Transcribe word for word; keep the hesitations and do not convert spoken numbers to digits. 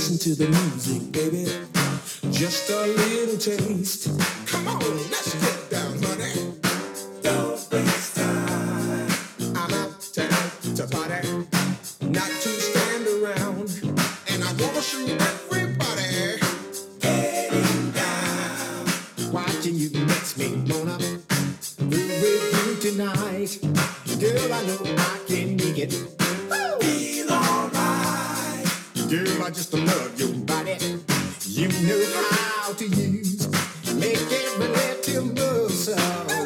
listen to the music, baby. Just a little taste. Come on, let's get down, honey. Don't waste time. I'm out tonight to party, not to stand around. And I wanna see everybody getting down. Watching you makes me wanna groove with you tonight. Girl, I know I can make it. Woo! Feel alright. Girl, I just love your body. You know how to use, make every little muscle